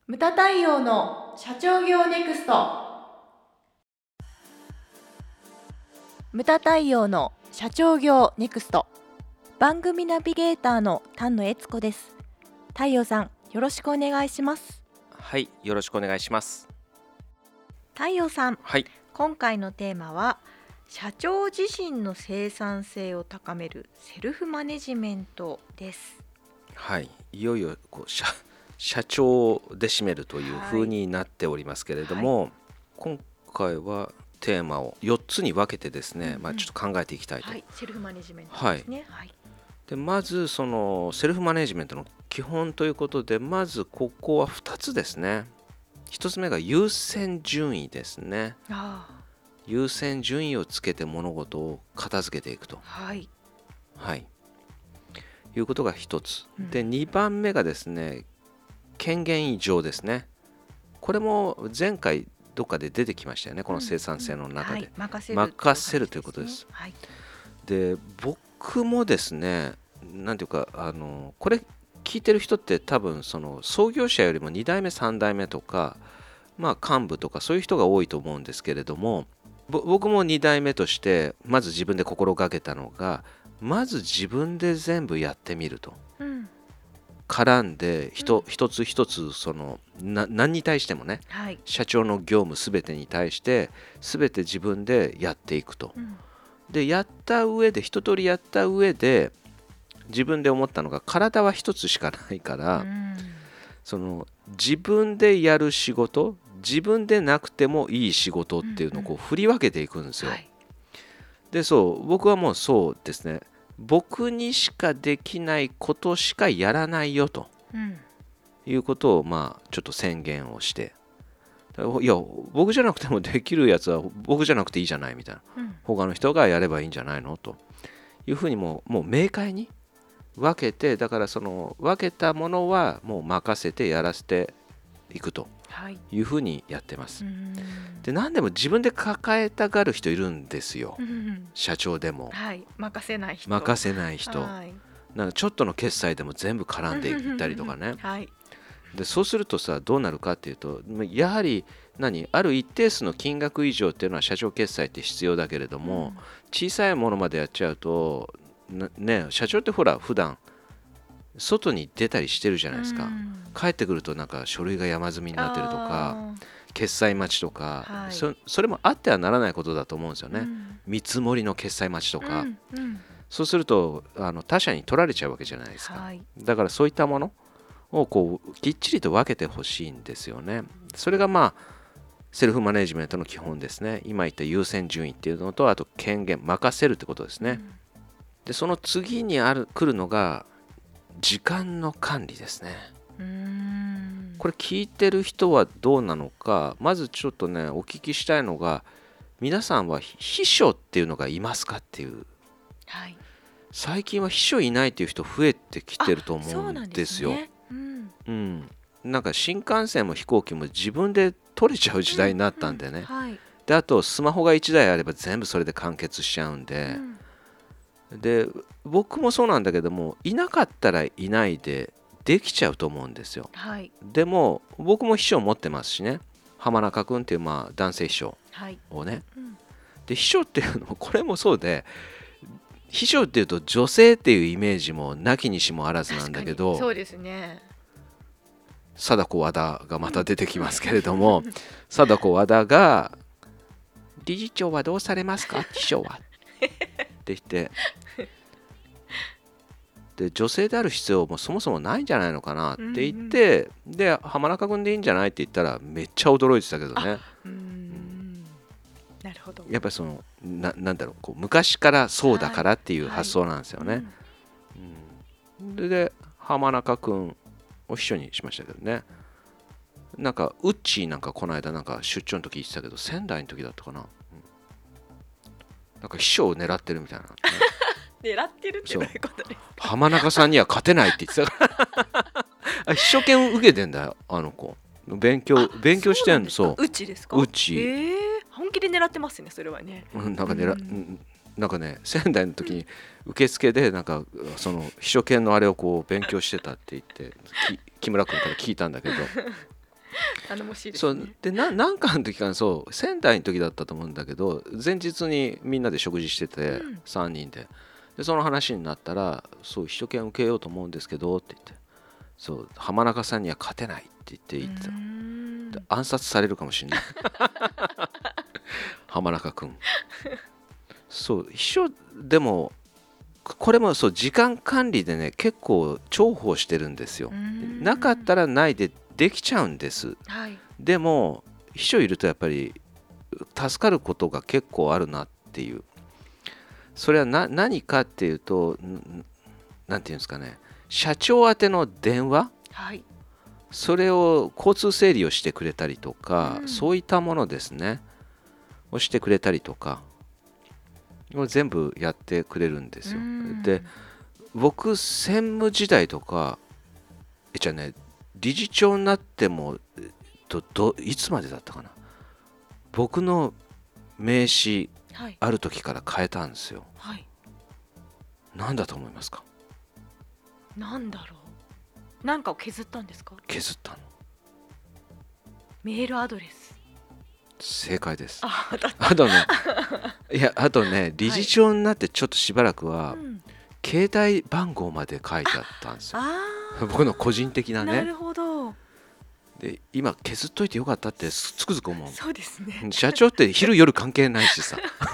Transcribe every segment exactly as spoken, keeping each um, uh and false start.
ムタ太陽の社長業ネクスト。ムタ太陽の社長業ネクスト、番組ナビゲーターの丹野悦子です。太陽さん、よろしくお願いします。 はい、よろしくお願いします。 太陽さん、 はい、 今回のテーマは社長自身の生産性を高めるセルフマネジメントです。 はい、いよいよこう 社, 社長で締めるという風になっておりますけれども、はい、今回はテーマをよっつに分けてですね、うんうん、まあ、ちょっと考えていきたいと、 はい、セルフマネジメントですね、はいはい、 でまずそのセルフマネジメントの基本ということで、まずここはふたつですね。ひとつめが優先順位ですね。 あ優先順位をつけて物事を片付けていくと、 はい、 はい、いうことがひとつ、うん、でにばんめがですね、権限異常ですね。これも前回どっかで出てきましたよね、この生産性の中で、うんうん、はい、 任せる、 任せるということです、 はい、 で僕もですね、なんていうか、あのこれ聞いてる人って多分その創業者よりもにだいめさんだいめとか、まあ、幹部とかそういう人が多いと思うんですけれども、僕もにだいめとしてまず自分で心がけたのが、まず自分で全部やってみると、うん、絡んで 一,、うん、一つ一つそのな何に対してもね、はい、社長の業務すべてに対してすべて自分でやっていくと、うん、でやった上で一通りやった上で自分で思ったのが、体は一つしかないから、うん、その自分でやる仕事、自分でなくてもいい仕事っていうのをこう振り分けていくんですよ、うんうん、はい、でそう僕はもうそうですね、僕にしかできないことしかやらないよと、うん、いうことをまあちょっと宣言をして、いや僕じゃなくてもできるやつは僕じゃなくていいじゃないみたいな、うん、他の人がやればいいんじゃないのというふうにもう、もう明快に分けて、だからその分けたものはもう任せてやらせていくというふうにやってます、はい、で何でも自分で抱えたがる人いるんですよ、うん、社長でも、 はい、任せない人任せない人、はい、なんかちょっとの決済でも全部絡んでいったりとかね、はい、でそうするとさ、どうなるかっていうと、やはり何ある一定数の金額以上っていうのは社長決済って必要だけれども、うん、小さいものまでやっちゃうとね、社長ってほら普段外に出たりしてるじゃないですか、うん、帰ってくるとなんか書類が山積みになってるとか、決済待ちとか、はい、そ, それもあってはならないことだと思うんですよね、うん、見積もりの決済待ちとか、うんうん、そうするとあの他社に取られちゃうわけじゃないですか、はい、だからそういったものをこうきっちりと分けてほしいんですよね。それがまあセルフマネジメントの基本ですね。今言った優先順位っていうのと、あと権限、任せるってことですね、うん、でその次にある来るのが時間の管理ですね。うーん、これ聞いてる人はどうなのか、まずちょっとねお聞きしたいのが、皆さんは秘書っていうのがいますかっていう、はい、最近は秘書いないっていう人増えてきてると思うんですよ。そうなんですね、うんうん、なんか新幹線も飛行機も自分で取れちゃう時代になったんでね、うんうん、はい、であとスマホがいちだいあれば全部それで完結しちゃうんで、うん、で僕もそうなんだけども、いなかったらいないでできちゃうと思うんですよ、はい、でも僕も秘書を持ってますしね、浜中君っていうまあ男性秘書をね、はい、うん、で秘書っていうのもこれもそうで、秘書っていうと女性っていうイメージもなきにしもあらずなんだけど、 そうですね、 貞子和田がまた出てきますけれども、貞子和田が理事長はどうされますか秘書はって言ってで、女性である必要もそもそもないんじゃないのかなって言って、うんうん、で浜中君でいいんじゃないって言ったらめっちゃ驚いてたけどね。うーん、うん、 なるほど。 やっぱりその な, なんだろうこう昔からそうだからっていう発想なんですよね、はいはい、うん、で, で浜中君を秘書にしましたけどね。なんかウッチーなんかこの間なんか出張の時言ってたけど、仙台の時だったかな、うん、なんか秘書を狙ってるみたいな、ね、 狙ってるってどういうことですか。 浜中さんには勝てないって言ってたから秘書権受けてんだよあの子、勉強勉強してんの。そう、 うちですか。 うち、 えー、本気で狙ってますねそれはね、 うん、なんか狙、うん、なんかね仙台の時に受付でなんかその秘書権のあれをこう勉強してたって言って木村君から聞いたんだけど頼もしいですね。 そうでななんかの時かそう仙台の時だったと思うんだけど、前日にみんなで食事してて、うん、さんにんででその話になったら、そう秘書権受けようと思うんですけどって言って、そう浜中さんには勝てないって言って言ってた。で暗殺されるかもしれない浜中君そう秘書でもこれもそう時間管理でね結構重宝してるんですよ。なかったらないでできちゃうんです、はい、でも秘書いるとやっぱり助かることが結構あるなっていう。それはな何かっていうと、なんていうんですかね、社長宛ての電話、はい、それを交通整理をしてくれたりとか、うん、そういったものですねをしてくれたりとかを全部やってくれるんですよ。で僕専務時代とかえじゃあね理事長になってもどどいつまでだったかな、僕の名刺、はい、ある時から変えたんですよ。はい、なんだと思いますか？ なんだろう。なんかを削ったんですか？ 削ったの。 メールアドレス。 正解です。 あ, あとねいやあとね理事長になってちょっとしばらくは、はい、うん、携帯番号まで書いてあったんですよ。僕の個人的なね。 なるほど。 で今削っといてよかったってつくづく思う。 そうですね。 社長って昼夜関係ないしさ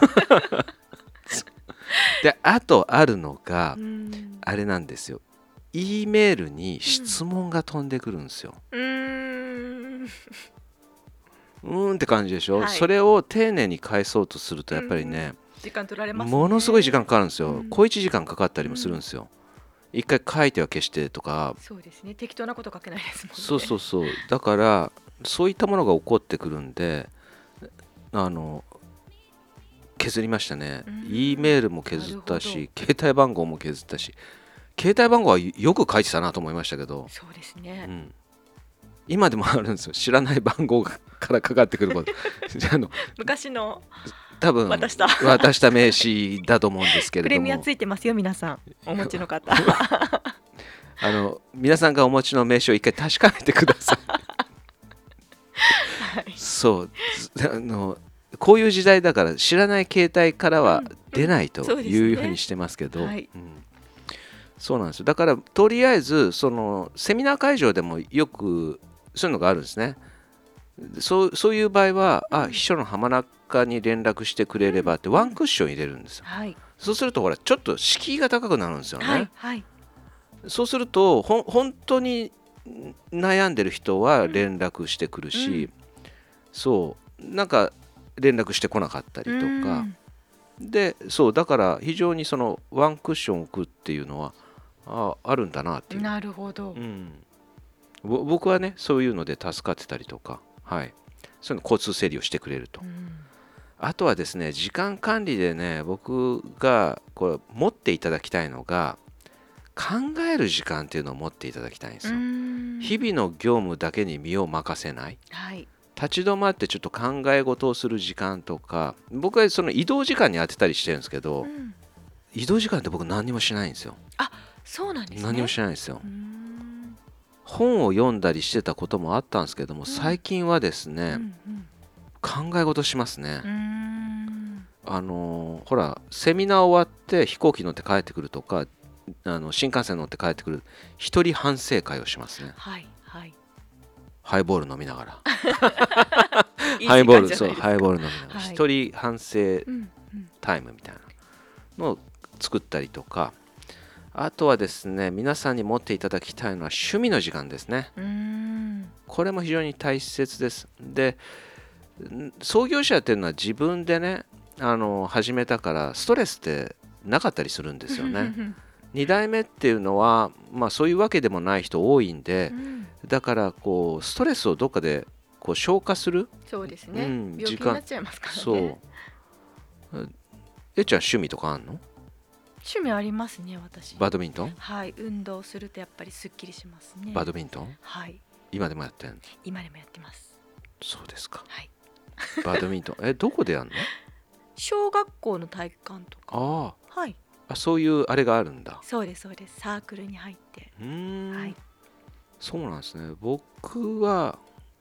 であとあるのがあれなんですよ。E メールに質問が飛んでくるんですよ。うーんうーんって感じでしょ、はい、それを丁寧に返そうとするとやっぱりね、 時間取られますね。 ものすごい時間かかるんですよ、うん、小いちじかんかかったりもするんですよ。一回書いては消してとか。 そうですね、適当なこと書けないですもんね。 そうそうそう、だからそういったものが起こってくるんで、あの削りましたね。 E メールも削ったし携帯番号も削ったし、携帯番号はよく書いてたなと思いましたけど。 そうですね、うん、 今でもあるんですよ、知らない番号からかかってくることあの昔の多分渡した渡した名刺だと思うんですけれども、 プレミアついてますよ皆さんお持ちの方あの皆さんがお持ちの名刺を一回確かめてください、はい、そうあのこういう時代だから知らない携帯からは出ないというふうにしてますけど、うんうん、そうですね、はい、うん、そうなんですよ。だからとりあえずそのセミナー会場でもよくそういうのがあるんですね。そう、そういう場合は、うん、あ秘書の浜中に連絡してくれればってワンクッション入れるんですよ、はい、そうするとほらちょっと敷居が高くなるんですよね、はいはい、そうするとほ本当に悩んでる人は連絡してくるし、うん、そうなんか連絡してこなかったりとか、うん、でそうだから非常にそのワンクッション置くっていうのは あ, あるんだなっていう。 なるほど、 うん、僕はねそういうので助かってたりとか、はい、そういうの交通整理をしてくれると、うん、あとはですね時間管理でね僕がこれ持っていただきたいのが考える時間っていうのを持っていただきたいんですよ。日々の業務だけに身を任せない、はい、立ち止まってちょっと考え事をする時間とか、僕はその移動時間に当てたりしてるんですけど、うん、移動時間って僕何にもしないんですよ。 あ、そうなんですね。 何もしないんですよ。本を読んだりしてたこともあったんですけども、うん、最近はですね、うんうん、考え事しますね。うーん、あのほらセミナー終わって飛行機乗って帰ってくるとか、あの新幹線乗って帰ってくる一人反省会をしますね。はいはい、ハイボール飲みながらハイボールそうハイボール飲みながら、はい、一人反省タイムみたいなのを作ったりとか、あとはですね皆さんに持っていただきたいのは趣味の時間ですね。うーん、これも非常に大切です。で創業者っていうのは自分でねあの始めたからストレスってなかったりするんですよねに代目っていうのは、まあ、そういうわけでもない人多いんで、うん、だからこうストレスをどっかでこう消化する。 そうですね、うん、病気になっちゃいますからね。 そうえっちゃん趣味とかあんの？ 趣味ありますね私。 バドミントン？ はい、運動するとやっぱりすっきりしますね。 バドミントン？はい、今でもやってんの？ 今でもやってます。 そうですか、はい、バドミントンえどこでやんの？ 小学校の体育館とか。ああ、はい、 あそういうあれがあるんだ。 そうですそうです、サークルに入って。うーん、はい、 そうなんですね。僕は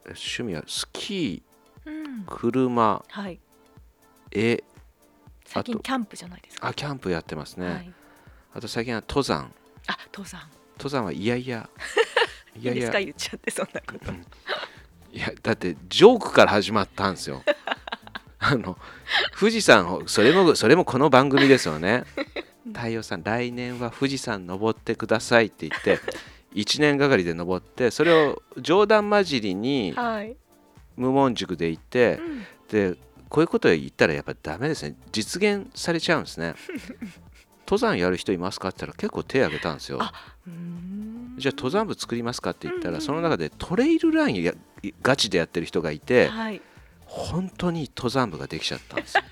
趣味はスキー、 うん、 車、 はい、 絵、 最近キャンプじゃないですか。 あ、キャンプやってますね、はい、あと最近は登山。 あ、登山登山はいやいやいやいやいいですか、言っちゃってそんなこと、うん、 いやだってジョークから始まったんですよあの富士山、それもそれもこの番組ですよね。太陽さん、来年は富士山登ってくださいって言っていちねんがかりで登って、それを冗談交じりに無門塾で言って、はい、うん、でこういうことを言ったらやっぱりダメですね。実現されちゃうんですね。登山やる人いますかって言ったら結構手を挙げたんですよ。あ、うーん、じゃあ登山部作りますかって言ったら、うんうん、その中でトレイルランやガチでやってる人がいて、はい、本当に登山部ができちゃったんですよ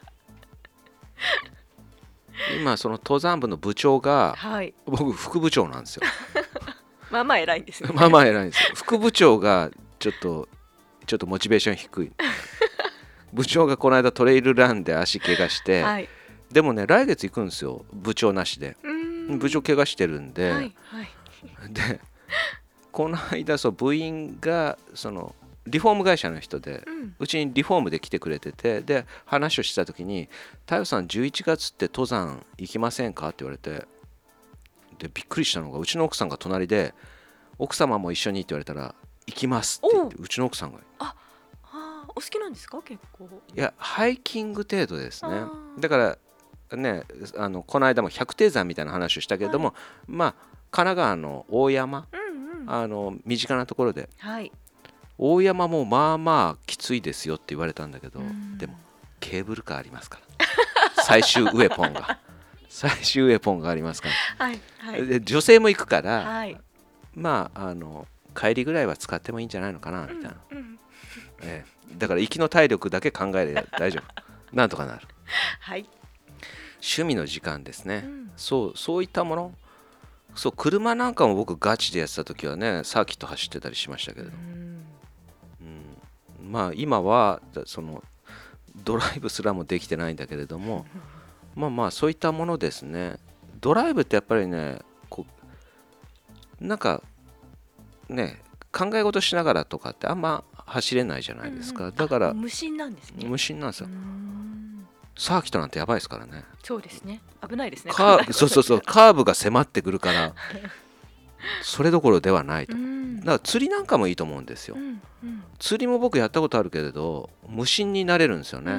今その登山部の部長が、はい、僕副部長なんですよまあまあ偉いんですね。 まあまあ偉いんですよ。副部長がちょっとちょっとモチベーション低い部長がこの間トレイルランで足怪我して、はい、でもね来月行くんですよ、部長なしで。部長怪我してるんで、はいはい、でこの間そう部員がそのリフォーム会社の人で、うち、ん、にリフォームで来てくれてて、で話をした時に太陽さんじゅういちがつって登山行きませんかって言われて、でびっくりしたのがうちの奥さんが隣で、奥様も一緒にって言われたら行きますって言って、うちの奥さんが、 ああ、お好きなんですか結構。 いやハイキング程度ですね。だからね、あのこの間も百低山みたいな話をしたけれども、はい、まあ神奈川の大山、うんうん、あの身近なところで、はい、大山もまあまあきついですよって言われたんだけど、でもケーブルカーありますから最終ウェポンが最終ウェポンがありますから、はいはい、で女性も行くから、はい、まああの帰りぐらいは使ってもいいんじゃないのかなみたいな、うんうん、えー、だから行きの体力だけ考えれば大丈夫なんとかなる、はい、趣味の時間ですね、うん、そうそういったもの。そう車なんかも僕ガチでやってた時はねサーキット走ってたりしましたけれど、うんうん、まあ今はそのドライブすらもできてないんだけれどもまあまあそういったものですね。ドライブってやっぱりねこうなんかね考え事しながらとかってあんま走れないじゃないですか、うんうん、だから無心なんですね。 無心なんですよ。サーキットなんてやばいですからね。 そうですね、危ないですね。 カーそうそうそうカーブが迫ってくるからそれどころではないと。だから釣りなんかもいいと思うんですよ、うんうん、釣りも僕やったことあるけれど無心になれるんですよね。うん、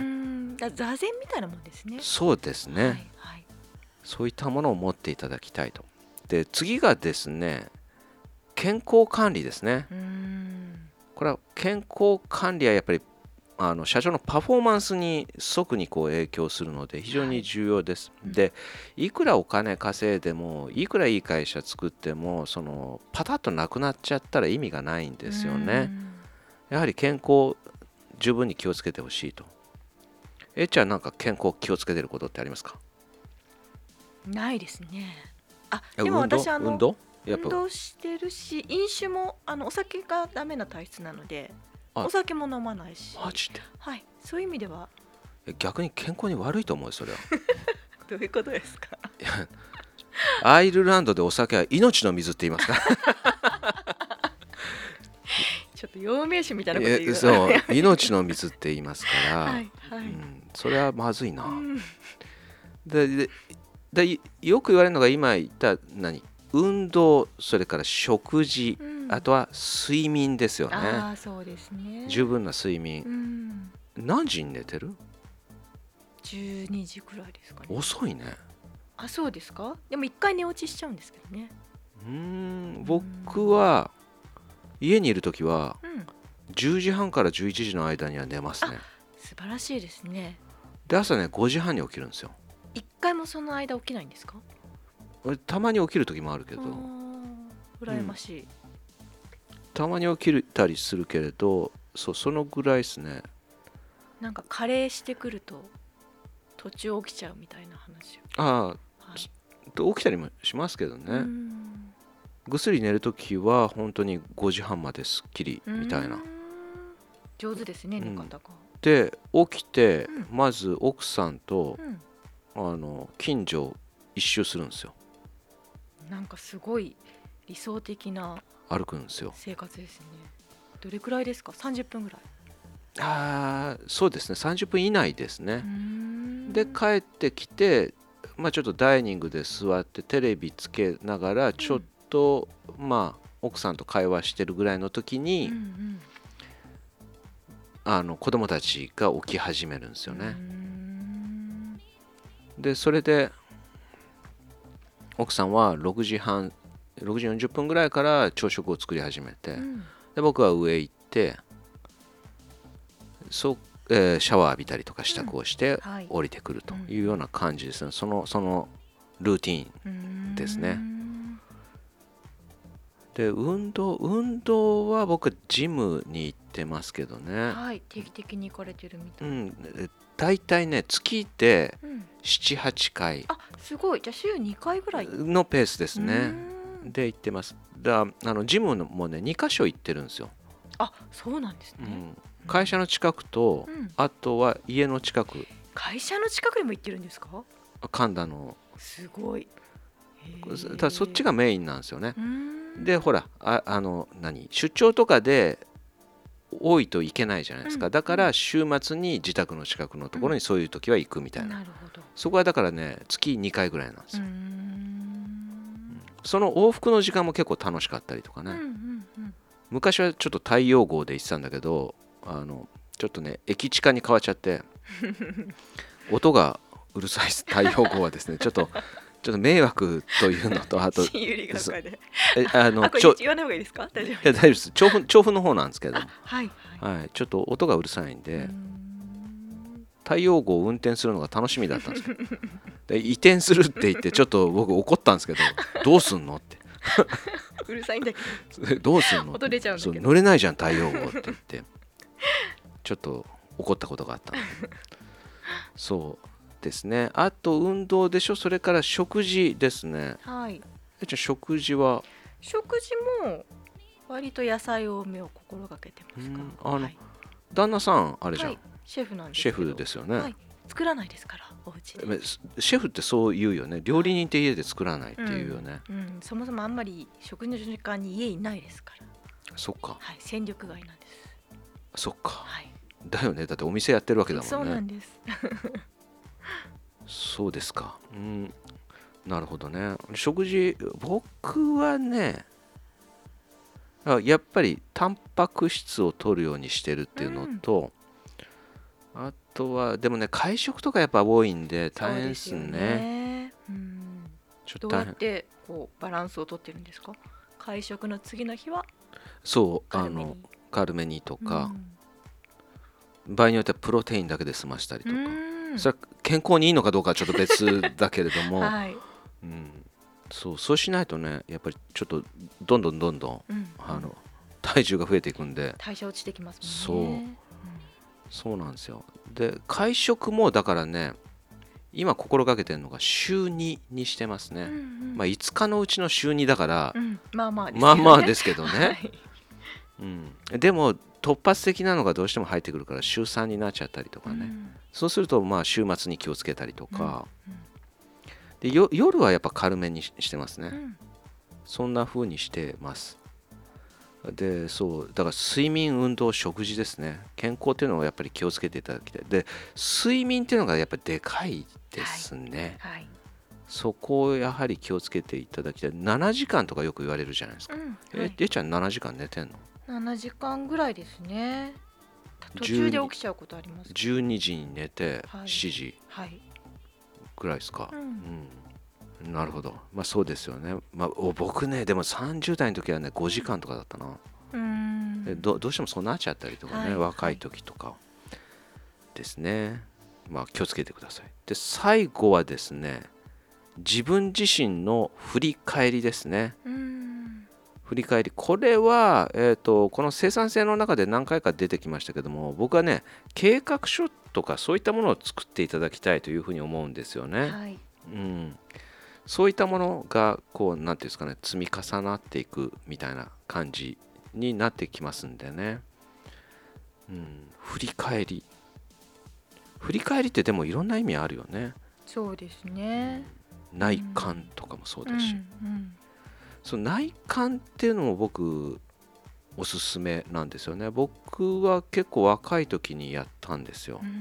だ座禅みたいなもんですね。 そうですね、はいはい、そういったものを持っていただきたいと。で次がですね健康管理ですね。うん、これは健康管理はやっぱりあの社長のパフォーマンスに即にこう影響するので非常に重要です、はい、でいくらお金稼いでもいくらいい会社作ってもそのパタッとなくなっちゃったら意味がないんですよね。やはり健康十分に気をつけてほしいと。えっちゃんなんか健康気をつけてることってありますか？ ないですね。あでも私あの運動運動してるし飲酒もあのお酒がダメな体質なのでお酒も飲まないし。 マジで？ はい、そういう意味では逆に健康に悪いと思うよそれはどういうことですか？ いやアイルランドでお酒は命の水って言いますかちょっと陽明酒みたいなこと言う。 そう命の水って言いますから、はいはい、うん、それはまずいな、うん、でででよく言われるのが今言った何運動、それから食事、うん、あとは睡眠ですよね。 あ、そうですね、 十分な睡眠、うん、何時に寝てる？ じゅうにじくらいですかね。 遅いね。 あ、そうですか。でも一回寝落ちしちゃうんですけどね。 うーん、僕は家にいるときは、うん、じゅうじはんからじゅういちじの間には寝ますね。 素晴らしいですね。 で朝ねごじはんに起きるんですよ。 一回もその間起きないんですか？ たまに起きる時もあるけど、 羨ましい、うん、 たまに起きたりするけれど、そうそのぐらいですね。なんか加齢してくると途中起きちゃうみたいな話を。 ああ、はい、起きたりもしますけどね。ぐっすり寝る時は本当にごじはんまですっきりみたいな。 上手ですね、寝方が、うん、 で起きて、うん、まず奥さんと、うん、あの近所一周するんですよ。 なんかすごい理想的な歩くんですよ。 生活ですね。 どれくらいですか？さんじゅっぷんぐらい。 あそうですね、さんじゅっぷん以内ですね。で帰ってきて、まあ、ちょっとダイニングで座ってテレビつけながらちょっと、うん、まあ奥さんと会話してるぐらいの時に、うんうん、あの子供たちが起き始めるんですよね。でそれで奥さんはろくじはんろくじよんじゅっぷんぐらいから朝食を作り始めて、うん、で僕は上行ってそう、えー、シャワー浴びたりとか支度をして降りてくるというような感じですね。その、そのルーティーンですね。で運動運動は僕ジムに行ってますけどね。 はい、定期的に行かれてるみたい。うん、 だいたいね月でななはちかい、 あ、すごい。じゃあ週にかいぐらいのペースですね。で行ってます。だあのジムもねにかしょ行ってるんですよ。 あ、そうなんですね。うん、 会社の近くと、うん、あとは家の近く。 会社の近くにも行ってるんですか？ 神田の。 すごい。 ただそっちがメインなんですよね。でほら あ, あの何出張とかで多いといけないじゃないですか、うん、だから週末に自宅の近くのところにそういう時は行くみたいな、うん、なるほど。そこはだからね月にかいぐらいなんですよ。うん、その往復の時間も結構楽しかったりとかね、うんうんうん、昔はちょっと太陽号で行ってたんだけど、あのちょっとね駅地下に変わっちゃって音がうるさい太陽号はですねちょっとちょっと迷惑というのと、あとあの、これ言わない方がいいですか？大丈夫。 いや大丈夫です。調布、調布の方なんですけど、はいはいはい、ちょっと音がうるさいんで、太陽号を運転するのが楽しみだったんですけどで移転するって言ってちょっと僕怒ったんですけどどうすんのってうるさいんだけどどうすんの音出ちゃうんだけど、 そう乗れないじゃん太陽号って言ってちょっと怒ったことがあったそうですね。あと運動でしょ。それから食事ですね。はい。じゃあ食事は食事も割と野菜多めを心がけてますか？ あの、はい、旦那さんあれじゃん、はい、 シェフなんですシェフですよね、はい、 作らないですからお家で。 シェフってそう言うよね。料理人って家で作らないっていうよね、 うんうん、そもそもあんまり食事の時間に家いないですから。 そっか、 はい、戦力外なんです。 そっか、はい、だよね。だってお店やってるわけだもんね。 そうなんですそうですか、うん、なるほどね。食事僕はねやっぱりタンパク質を取るようにしてるっていうのと、うん、あとはでもね会食とかやっぱ多いんで大変ですね。そうですよね、うん、 ちょっとどうやってこうバランスを取ってるんですか？会食の次の日はそうあのカルメニとか、うん、場合によってはプロテインだけで済ましたりとか、うん、それは健康にいいのかどうかはちょっと別だけれども、はいうん、そうそうしないとねやっぱりちょっとどんどんどんどん、うん、あの体重が増えていくんで代謝落ちてきますもんね。 そう、うん、そうなんですよ。で会食もだからね今心がけてるのが週ににしてますね、うんうんまあ、いつかのうちの週にだから、うん、 まあまあですけどね、 まあまあですけどね、はいうん、でも突発的なのがどうしても入ってくるから週さんになっちゃったりとかね、うん、そうするとまあ週末に気をつけたりとか、うんうんでよ夜はやっぱ軽めに し, してますね、うん、そんな風にしてます。でそうだから睡眠運動食事ですね。健康っていうのをやっぱり気をつけていただきたい。で睡眠っていうのがやっぱりでかいですね、はいはい、そこをやはり気をつけていただきたい。ななじかんとかよく言われるじゃないですか、うんはい、ええちゃんななじかん寝てんの？ ななじかんぐらいですね。途中で起きちゃうことあります。 じゅうにじに寝て、はい、しちじ、はいぐらいですか、うんうん、なるほど。まあそうですよね、まあ、僕ねでもさんじゅう代の時はねごじかんとかだったな。うーん ど, どうしてもそうなっちゃったりとかね、はい、若い時とかですね。まあ気をつけてください。で最後はですね自分自身の振り返りですね。うーん振り返りこれは、えーと、この生産性の中で何回か出てきましたけども、僕はね計画書とかそういったものを作っていただきたいというふうに思うんですよね、はいうん、そういったものがこうなんていうんですかね積み重なっていくみたいな感じになってきますんでね、うん、振り返り振り返りってでもいろんな意味あるよね。 そうですね、 うん、内観とかもそうだし、うんうん、その内観っていうのも僕おすすめなんですよね。僕は結構若い時にやったんですよ。 うん、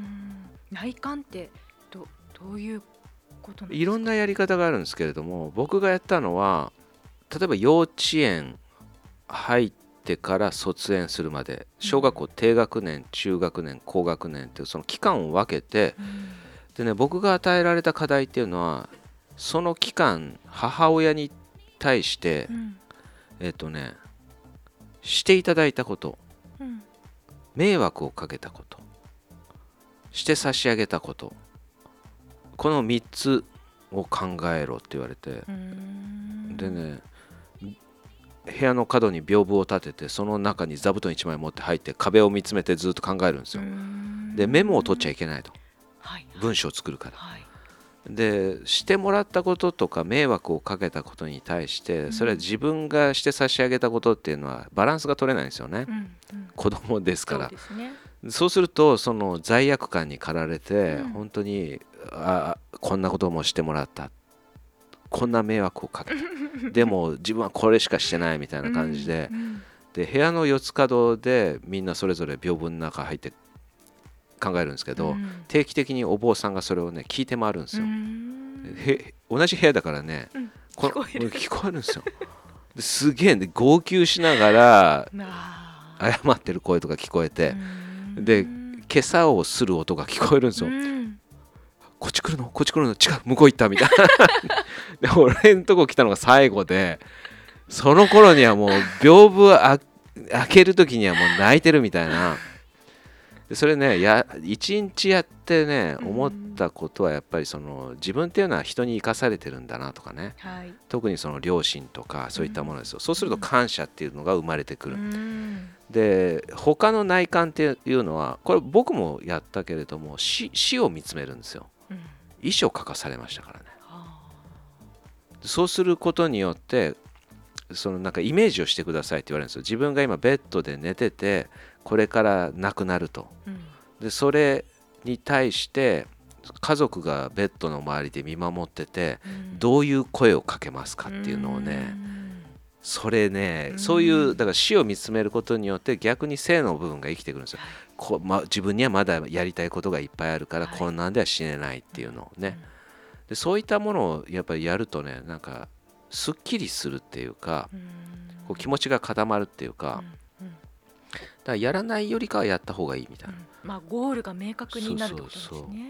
内観ってどどういうことなんですか？ いろんなやり方があるんですけれども、僕がやったのは例えば幼稚園入ってから卒園するまで、小学校低学年、中学年、高学年っていうその期間を分けて、うん、でね、僕が与えられた課題っていうのはその期間母親に対して、うん、えっとねしていただいたこと、うん、迷惑をかけたこと、して差し上げたこと、このみっつを考えろって言われて、でね、部屋の角に屏風を立ててその中に座布団いちまい持って入って壁を見つめてずっと考えるんですよ。でメモを取っちゃいけないと、はいはい、文章を作るから、はい、でしてもらったこととか迷惑をかけたことに対してそれは自分がして差し上げたことっていうのはバランスが取れないんですよね、うんうん、子供ですから。そうですね。そうするとその罪悪感に駆られて、うん、本当にあこんなこともしてもらった、こんな迷惑をかけたでも自分はこれしかしてないみたいな感じで、うんうん、で部屋の四つ角でみんなそれぞれ屏風の中入って考えるんですけど、うん、定期的にお坊さんがそれをね聞いて回るんですよ。へ同じ部屋だからね、うん、聞こえる聞こえるんですよ。ですげえ、ね、号泣しながら謝ってる声とか聞こえて、で今朝をする音が聞こえるんですよ。こっち来るのこっち来るの違う向こう行ったみたいなで俺んとこ来たのが最後で、その頃にはもう屏風あ開ける時にはもう泣いてるみたいな。でそれねや一日やってね思ったことはやっぱりその自分っていうのは人に生かされてるんだなとかね、はい、特にその両親とかそういったものですよ、うん、そうすると感謝っていうのが生まれてくる、うん、で他の内観っていうのはこれ僕もやったけれども 死, 死を見つめるんですよ、うん、遺書を書かされましたからね、はあ、そうすることによってそのなんかイメージをしてくださいって言われるんですよ。自分が今ベッドで寝ててこれから亡くなると、うん、でそれに対して家族がベッドの周りで見守ってて、うん、どういう声をかけますかっていうのをね、うん、それね、うん、そういうだから死を見つめることによって逆に生の部分が生きてくるんですよ、こ、ま、自分にはまだやりたいことがいっぱいあるから、はい、こんなんでは死ねないっていうのをね、でそういったものをやっぱりやるとね、なんかすっきりするっていうか、うん、こう気持ちが固まるっていうか、うんうん、だからやらないよりかはやった方がいいみたいな、 うん、まあゴールが明確になるってことですね。そうそうそう、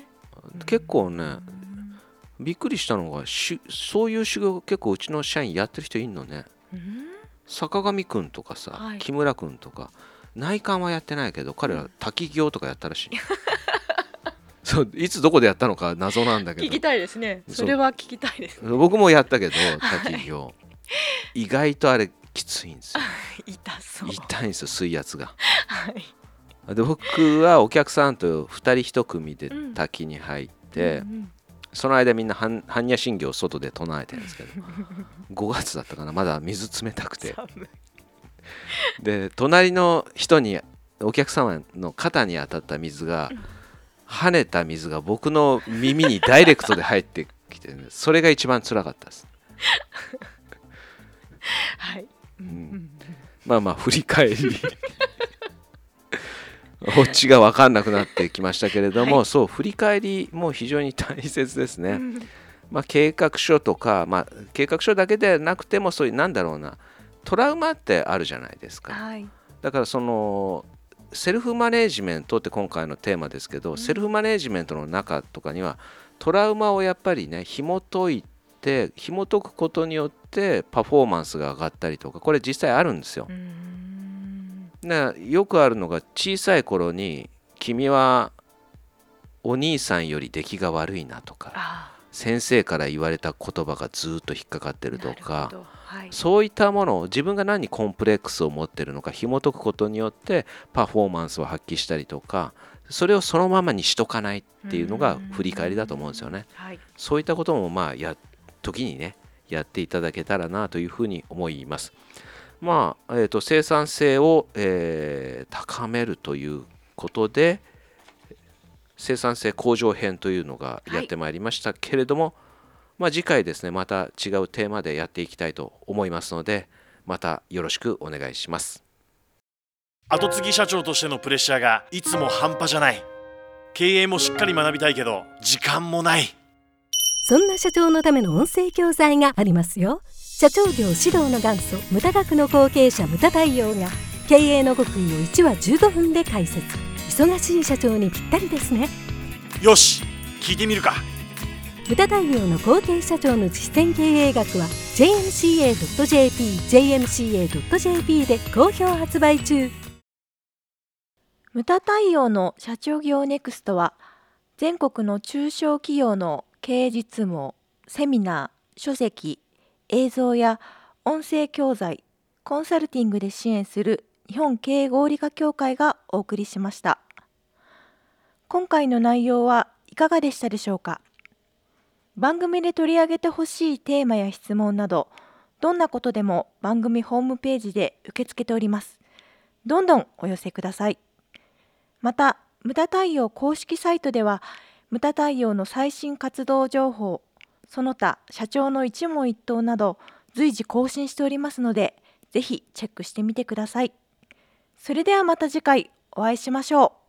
うん、結構ね、うん、びっくりしたのがしそういう修行結構うちの社員やってる人いんのね、うん、坂上くんとかさ、はい、木村くんとか内観はやってないけど彼ら滝行とかやったらしい、うんそういつどこでやったのか謎なんだけど聞きたいですね。それは聞きたいです、ね、 僕もやったけど滝行、はい、意外とあれきついんですよ痛そう、 痛いんですよ水圧が、はい、で僕はお客さんとふたりいち組で滝に入って、うんうんうん、その間みんな般若心経を外で唱えてるんですけどごがつだったかな、まだ水冷たくてで隣の人にお客様の肩に当たった水が、うん、跳ねた水が僕の耳にダイレクトで入ってきて、ね、それが一番辛かったですはい、うん、まあまあ振り返りオチが分かんなくなってきましたけれども、はい、そう振り返りも非常に大切ですね、うんまあ、計画書とか、まあ、計画書だけではなくてもそういうなんだろうなトラウマってあるじゃないですか、はい、だからそのセルフマネージメントって今回のテーマですけど、うん、セルフマネージメントの中とかにはトラウマをやっぱりね紐解いて紐解くことによってパフォーマンスが上がったりとかこれ実際あるんですよ。うんでよくあるのが小さい頃に君はお兄さんより出来が悪いなとか先生から言われた言葉がずっと引っかかってるとか、はい、そういったものを自分が何にコンプレックスを持ってるのか紐解くことによってパフォーマンスを発揮したりとかそれをそのままにしとかないっていうのが振り返りだと思うんですよね、はい、そういったこともまあや時にねやっていただけたらなというふうに思います。まあ、えーと、生産性を、えー、高めるということで生産性向上編というのがやってまいりましたけれども、はいまあ、次回ですねまた違うテーマでやっていきたいと思いますのでまたよろしくお願いします。 後継ぎ社長としてのプレッシャーがいつも半端じゃない。経営もしっかり学びたいけど時間もない。 そんな社長のための音声教材がありますよ。社長業指導の元祖ムタ学の後継者ムタ太陽が経営の極意をいちわじゅうごふんで解説。忙しい社長にぴったりですね。 よし、聞いてみるか。 ムタ太陽の後継社長の実践経営学は ジェイエムシーエードットジェーピー ジェイエムシーエードットジェーピー で好評発売中。 ムタ太陽の社長業ネクストは全国の中小企業の経営実務をセミナー、書籍、映像や音声教材、コンサルティングで支援する日本経営合理化協会がお送りしました。今回の内容はいかがでしたでしょうか。番組で取り上げてほしいテーマや質問など、どんなことでも番組ホームページで受け付けております。どんどんお寄せください。また、ムタ太陽公式サイトでは、ムタ太陽の最新活動情報、その他社長の一問一答など随時更新しておりますので、ぜひチェックしてみてください。それではまた次回お会いしましょう。